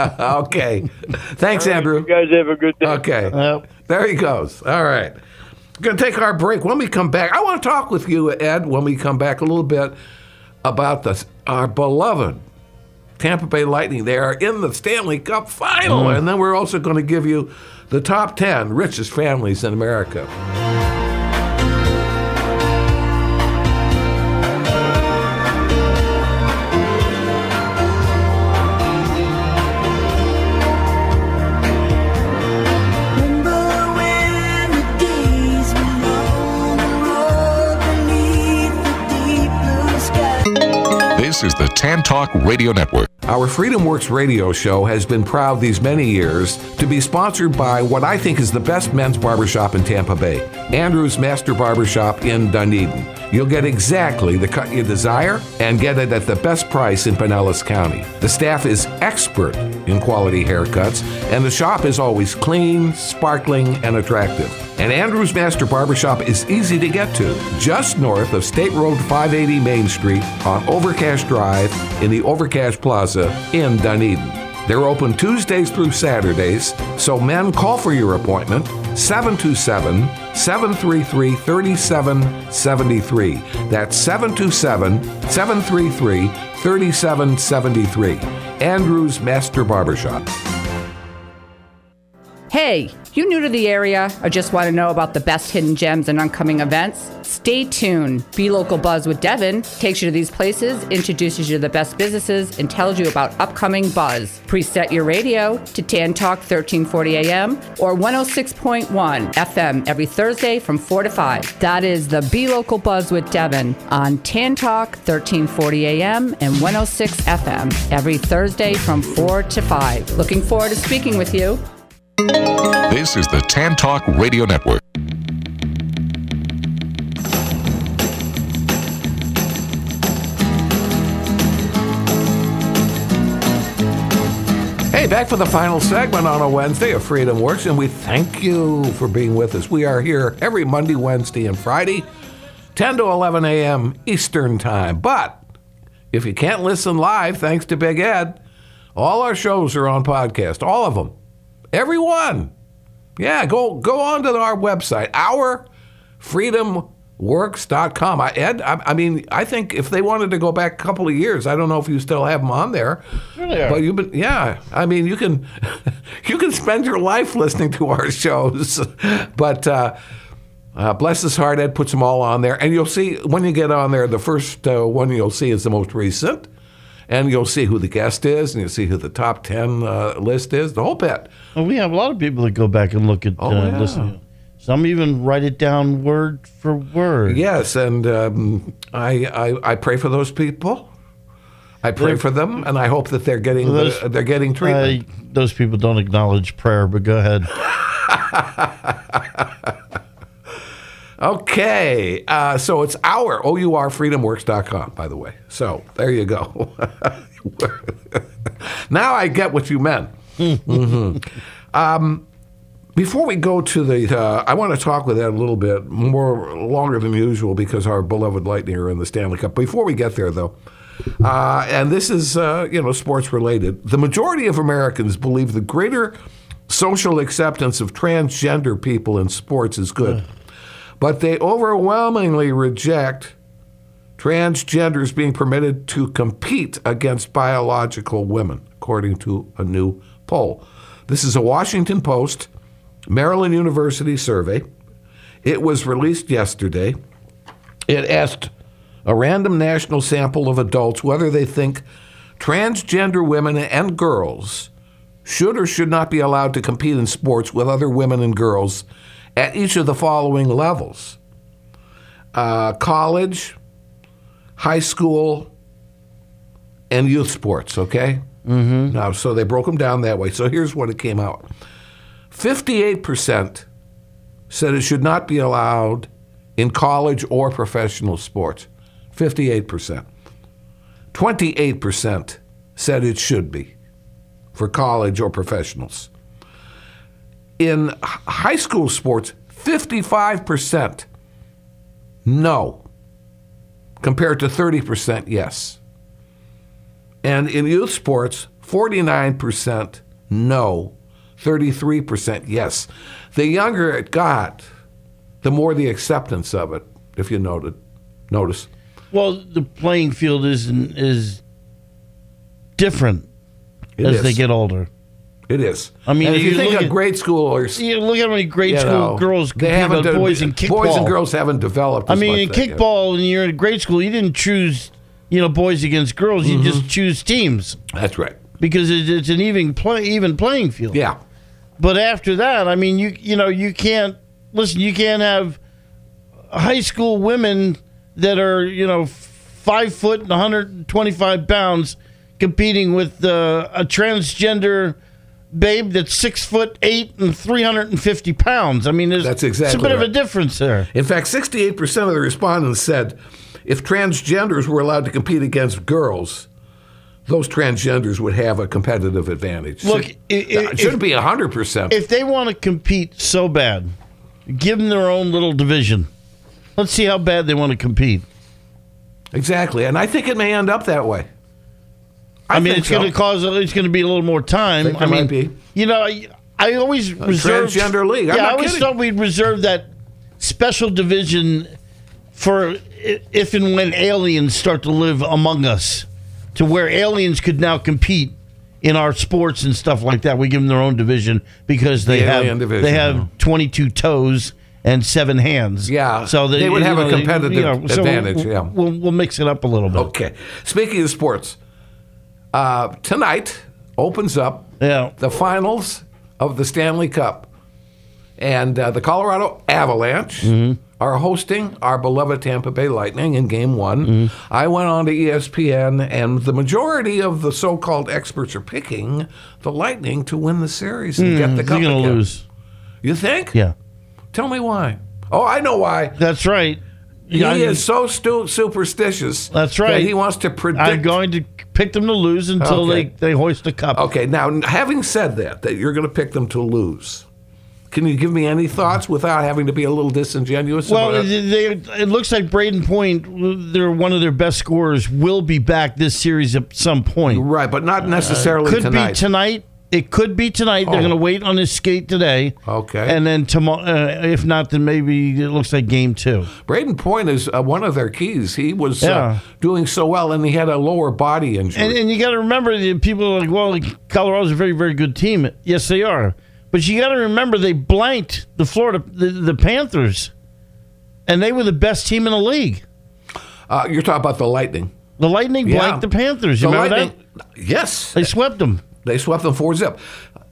Okay, thanks, Andrew. You guys have a good day. Okay, Yep. there he goes. All right. We're going to take our break. When we come back, I want to talk with you, Ed, when we come back a little bit about the, our beloved Tampa Bay Lightning. They are in the Stanley Cup final. Mm. And then we're also going to give you the top ten richest families in America. This is the Tan Talk Radio Network. Our Freedom Works radio show has been proud these many years to be sponsored by what I think is the best men's barbershop in Tampa Bay, Andrew's Master Barbershop in Dunedin. You'll get exactly the cut you desire and get it at the best price in Pinellas County. The staff is expert in quality haircuts, and the shop is always clean, sparkling, and attractive. And Andrew's Master Barbershop is easy to get to, just north of State Road five eighty Main Street on Overcash Drive in the Overcash Plaza in Dunedin. They're open Tuesdays through Saturdays, so men, call for your appointment, seven two seven, seven three three, three seven seven three. That's seven two seven, seven three three, three seven seven three. Andrew's Master Barbershop. Hey, you new to the area or just want to know about the best hidden gems and upcoming events? Stay tuned. Be Local Buzz with Devin takes you to these places, introduces you to the best businesses, and tells you about upcoming buzz. Preset your radio to Tan Talk thirteen forty A M or one oh six point one F M every Thursday from four to five. That is the Be Local Buzz with Devin on Tan Talk thirteen forty A M and one oh six F M every Thursday from four to five. Looking forward to speaking with you. This is the Tan Talk Radio Network. Hey, back for the final segment on a Wednesday of Freedom Works, and we thank you for being with us. We are here every Monday, Wednesday, and Friday, ten to eleven A M Eastern Time. But if you can't listen live, thanks to Big Ed, all our shows are on podcast, all of them. Every one. Yeah, go go on to our website, our freedom works dot com. I, Ed, I, I mean, I think if they wanted to go back a couple of years, I don't know if you still have them on there. Sure they are. But you've been, yeah, I mean, you can you can spend your life listening to our shows. But uh, uh, bless his heart, Ed puts them all on there. And you'll see, when you get on there, the first uh, one you'll see is the most recent. And you'll see who the guest is, and you'll see who the top ten uh, list is, the whole bit. Well, we have a lot of people that go back and look at oh, uh, yeah. listen. Some even write it down word for word. Yes, and um, I, I I pray for those people. I pray they're, for them, and I hope that they're getting those, the, they're getting treatment. Uh, those people don't acknowledge prayer, but go ahead. Okay, uh, so it's our, O U R, freedom works dot com, by the way. So there you go. Now I get what you meant. Mm-hmm. Um, before we go to the, uh, I want to talk with Ed a little bit more, longer than usual, because our beloved Lightning are in the Stanley Cup. Before we get there, though, uh, and this is, uh, you know, sports related, the majority of Americans believe the greater social acceptance of transgender people in sports is good. But they overwhelmingly reject transgenders being permitted to compete against biological women, according to a new poll. This is a Washington Post, Maryland University survey. It was released yesterday. It asked a random national sample of adults whether they think transgender women and girls should or should not be allowed to compete in sports with other women and girls at each of the following levels: uh, college, high school, and youth sports, okay? Mm-hmm. Now, so they broke them down that way. So here's what it came out. fifty-eight percent said it should not be allowed in college or professional sports. fifty-eight percent. twenty-eight percent said it should be for college or professionals. In high school sports, fifty-five percent no, compared to thirty percent yes. And in youth sports, forty-nine percent no, thirty-three percent yes. The younger it got, the more the acceptance of it, if you noted, notice. Well, the playing field is is different It as is. they get older. It is. I mean, and if you, you think look of at- grade schoolers, You look at how many grade you school know, girls they compete haven't with done- boys in kickball. Boys and girls haven't developed. I as mean, much, in they have. kickball, when you're in grade school, you didn't choose, you know, boys against girls. You Mm-hmm. just choose teams That's right. because it, it's an even play, even playing field. Yeah. But after that, I mean, you you know, you can't listen. You can't have high school women that are you know five foot and one hundred twenty-five pounds competing with uh, a transgender babe that's six foot eight and three hundred fifty pounds. I mean, there's That's exactly it's a bit of a right. difference there. In fact, sixty-eight percent of the respondents said if transgenders were allowed to compete against girls, those transgenders would have a competitive advantage. Look, Should- i- i- it shouldn't if- be one hundred percent. If they want to compete so bad, give them their own little division. Let's see how bad they want to compete. Exactly. And I think it may end up that way. I, mean, think it's going so. to cause. It's going to be a little more time. Think I there mean, might be. you know, I, I always reserved transgender league. I'm yeah, not I always kidding. thought we'd reserve that special division for i- if and when aliens start to live among us, to where aliens could now compete in our sports and stuff like that. We give them their own division because they The have alien division, they have yeah. twenty-two toes and seven hands. Yeah, so they would you have a know, they- competitive you know, so advantage, We'll, yeah. we'll, we'll mix it up a little bit. Okay. Speaking of sports, uh, tonight opens up Yeah. the finals of the Stanley Cup. And uh, the Colorado Avalanche Mm-hmm. are hosting our beloved Tampa Bay Lightning in game one. Mm-hmm. I went on to E S P N, and the majority of the so-called experts are picking the Lightning to win the series and get the You're cup going to again. lose. You think? Yeah. Tell me why. Oh, I know why. That's right. He Yeah, I- is so stu- superstitious. That's right. That he wants to predict. I'm going to pick them to lose until Okay. they, they hoist a cup. Okay, now having said that, that you're going to pick them to lose, can you give me any thoughts without having to be a little disingenuous? Well, about they, it? they- it looks like Braden Point, they're one of their best scorers, will be back this series at some point. Right, but not necessarily Could tonight. be tonight. It could be tonight. They're Oh. going to wait on his skate today. Okay. And then tomorrow, uh, if not, then maybe it looks like game two. Braden Point is uh, one of their keys. He was uh, Yeah. doing so well, and he had a lower body injury. And, and you got to remember that people are like, well, Colorado's a very, very good team. Yes, they are. But you got to remember they blanked the Florida, the, the Panthers, and they were the best team in the league. uh, you're talking about the Lightning. The Lightning Yeah. blanked the Panthers. You The remember Lightning, Yes. that? They swept them. They swept them four zip.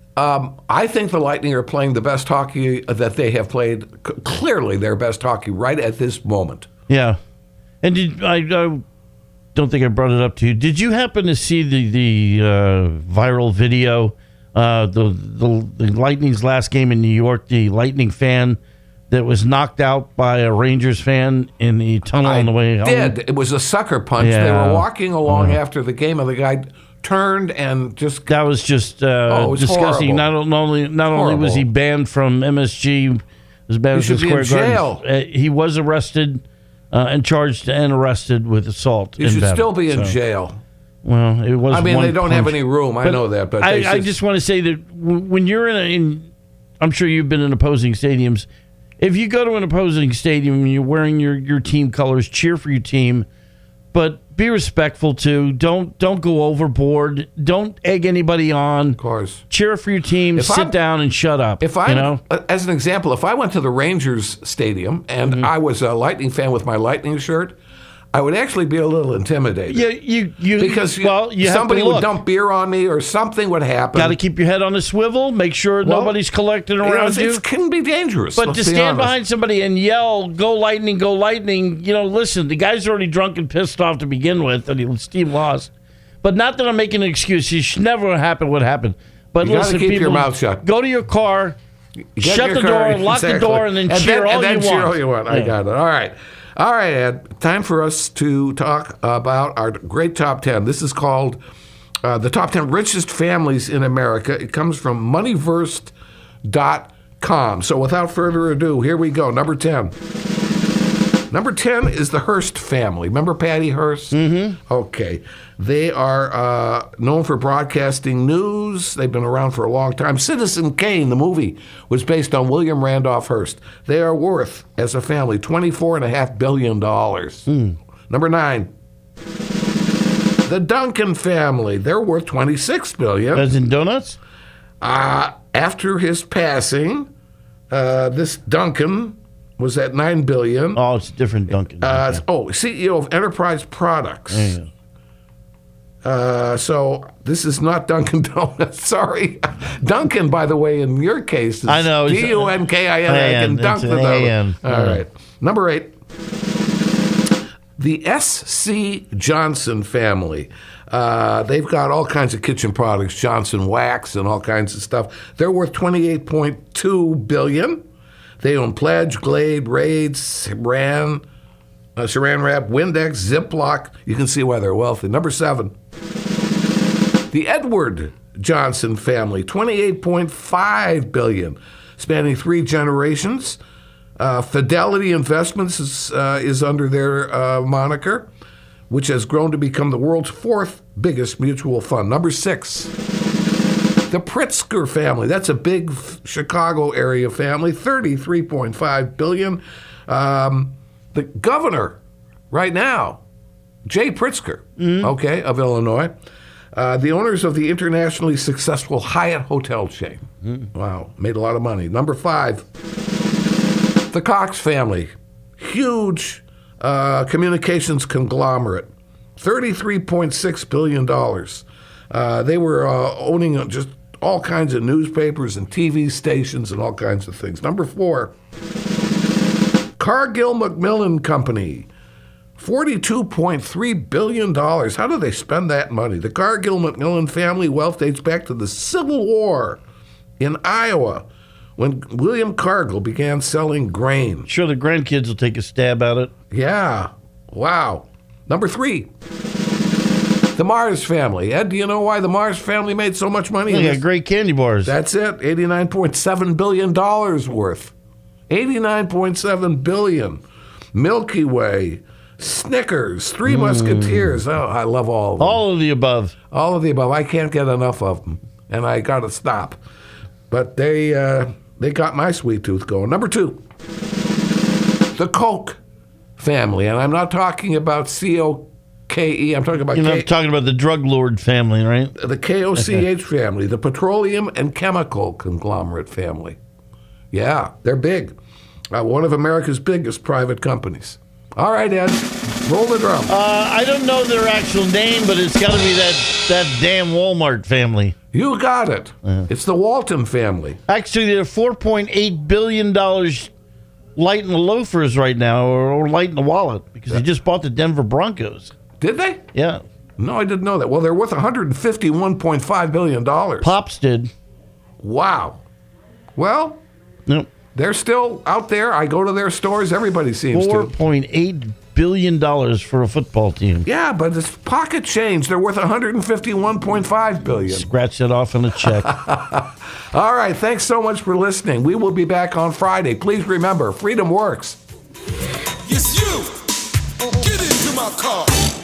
Um, I think the Lightning are playing the best hockey that they have played. C- clearly, their best hockey right at this moment. Yeah. And did I, I don't think I brought it up to you. Did you happen to see the the uh, viral video? Uh, the, the the Lightning's last game in New York. The Lightning fan that was knocked out by a Rangers fan in the tunnel on the way home. Did it was a sucker punch? They Yeah. were walking along after the game, and the guy turned and just That was just uh, Oh, it was disgusting. horrible. Not only not only was he Horrible. banned from M S G, was banned He from should be in Square jail. Gardens. Uh, he was arrested uh, and charged and arrested with assault. you and should battery. still be in So, jail. Well, it was. I mean, one they don't have punch. any room. I know that, but I, they I just want to say that w- when you're in, a, in, I'm sure you've been in opposing stadiums. If you go to an opposing stadium and you're wearing your, your team colors, cheer for your team, but be respectful too. Don't don't go overboard. Don't egg anybody on. Of course. Cheer for your team. If sit I'm- down and shut up. If I, you know, as an example, if I went to the Rangers stadium and Mm-hmm. I was a Lightning fan with my Lightning shirt, I would actually be a little intimidated. you you you Because you- well, you somebody have to would look. dump beer on me or something would happen. Got to keep your head on a swivel. Make sure Well, nobody's collecting You know, around it's- you. it can be dangerous. But let's to be stand honest. behind somebody and yell, "Go Lightning, go Lightning!" You know, listen, the guy's already drunk and pissed off to begin with, and his team lost. But not that I'm making an excuse. It should never happen. What happened? But You gotta listen, keep your people, mouth shut. Go to your car, You get shut your the car- door, lock the exactly. door, and then cheer all and then you cheer want. all you want. I Yeah. got it. All right. All right, Ed. Time for us to talk about our great top ten. This is called uh, the top ten richest families in America. It comes from moneyversed dot com. So without further ado, here we go. Number ten. Number ten is the Hearst family. Remember Patty Hearst? Mm-hmm. Okay. They are uh, known for broadcasting news. They've been around for a long time. Citizen Kane, the movie, was based on William Randolph Hearst. They are worth, as a family, twenty-four point five billion dollars. Mm. Number nine, the Duncan family. They're worth twenty-six billion dollars. As in donuts? Uh, after his passing, uh, this Duncan was at nine billion dollars. Oh, it's a different Duncan. Uh, okay. Oh, C E O of Enterprise Products. Yeah. Uh, so this is not Dunkin' Donuts. Sorry. Duncan, by the way, in your case, is I know. D U N K I N. I can dunk the donut. All right. Number eight. The S C Johnson family. Uh, they've got all kinds of kitchen products, Johnson Wax and all kinds of stuff. They're worth twenty-eight point two billion dollars. They own Pledge, Glade, Raid, Saran, uh, Saran Wrap, Windex, Ziploc. You can see why they're wealthy. Number seven, the Edward Johnson family, twenty-eight point five billion dollars, spanning three generations. Uh, Fidelity Investments is, uh, is under their uh, moniker, which has grown to become the world's fourth biggest mutual fund. Number six, the Pritzker family. That's a big Chicago area family, thirty-three point five billion dollars. Um, the governor right now, Jay Pritzker, mm-hmm. okay, of Illinois, uh, the owners of the internationally successful Hyatt hotel chain. Mm. Wow, made a lot of money. Number five, the Cox family, huge uh, communications conglomerate, thirty-three point six billion dollars. Uh, they were uh, owning just all kinds of newspapers and T V stations and all kinds of things. Number four, Cargill Macmillan Company, forty-two point three billion dollars. How do they spend that money? The Cargill Macmillan family wealth dates back to the Civil War in Iowa, when William Cargill began selling grain. Sure, the grandkids will take a stab at it. Yeah. Wow. Number three, the Mars family. Ed, do you know why the Mars family made so much money? They got great candy bars. That's it. eighty-nine point seven billion dollars worth. eighty-nine point seven billion dollars. Milky Way, Snickers, Three mm. Musketeers. Oh, I love all of them. All of the above. All of the above. I can't get enough of them, and I got to stop. But they uh, they got my sweet tooth going. Number two, the Koch family. And I'm not talking about C O K E. I'm talking about You're K- not talking about the drug lord family, right? The K O C H family, the petroleum and chemical conglomerate family. Yeah, they're big. Uh, one of America's biggest private companies. All right, Ed, roll the drum. Uh, I don't know their actual name, but it's got to be that, that damn Walmart family. You got it. Uh-huh. It's the Walton family. Actually, they're four point eight billion dollars light in the loafers right now, or, or light in the wallet, because they just bought the Denver Broncos. Did they? Yeah. No, I didn't know that. Well, they're worth one hundred fifty-one point five billion dollars. Pops did. Wow. Well, yep. They're still out there. I go to their stores. Everybody seems four to. four point eight billion dollars for a football team. Yeah, but it's pocket change. They're worth one hundred fifty-one point five billion dollars. Scratch it off on a check. All right. Thanks so much for listening. We will be back on Friday. Please remember, freedom works. Yes, you. Get into my car.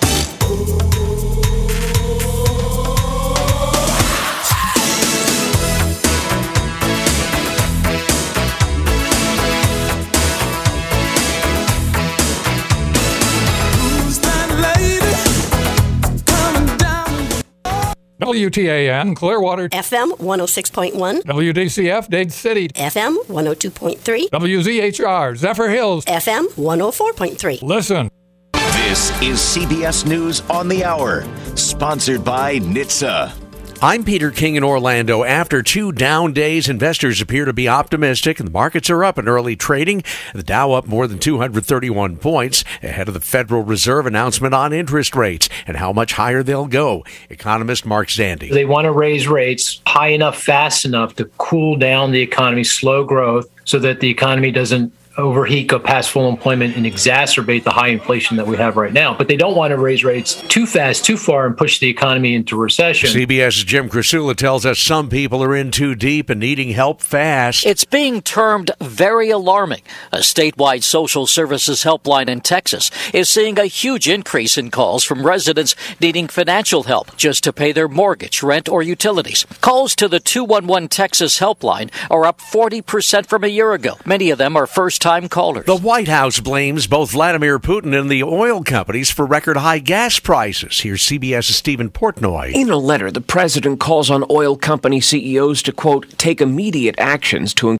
W T A N, Clearwater. F M one oh six point one. W D C F, Dade City. F M one oh two point three. W Z H R, Zephyr Hills. F M one oh four point three. Listen. This is C B S News on the Hour, sponsored by N H T S A. I'm Peter King in Orlando. After two down days, investors appear to be optimistic, and the markets are up in early trading. The Dow up more than two hundred thirty-one points ahead of the Federal Reserve announcement on interest rates and how much higher they'll go. Economist Mark Zandi. They want to raise rates high enough, fast enough to cool down the economy, slow growth, so that the economy doesn't overheat, go past full employment, and exacerbate the high inflation that we have right now. But they don't want to raise rates too fast, too far, and push the economy into recession. CBS's Jim Krasula tells us some people are in too deep and needing help fast. It's being termed very alarming. A statewide social services helpline in Texas is seeing a huge increase in calls from residents needing financial help just to pay their mortgage, rent, or utilities. Calls to the two one one Texas helpline are up forty percent from a year ago. Many of them are first-time callers. The White House blames both Vladimir Putin and the oil companies for record high gas prices. Here's CBS's Stephen Portnoy. In a letter, the president calls on oil company C E Os to, quote, take immediate actions to